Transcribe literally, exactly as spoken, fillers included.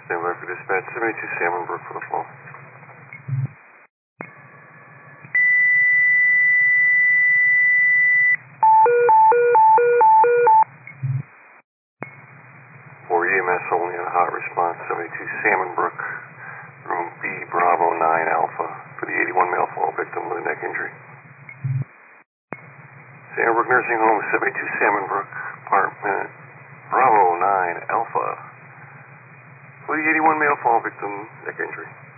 Stand by for dispatch, seventy-two Salmon Brook for the fall. For E M S only on hot response, seventy-two Salmon Brook, room B, Bravo nine Alpha, for the eighty-one male fall victim with a neck injury. Salmon Brook Nursing Home, seventy-two Salmon Brook, apartment, Bravo nine Alpha, for the eighty-one male fall victim, neck injury.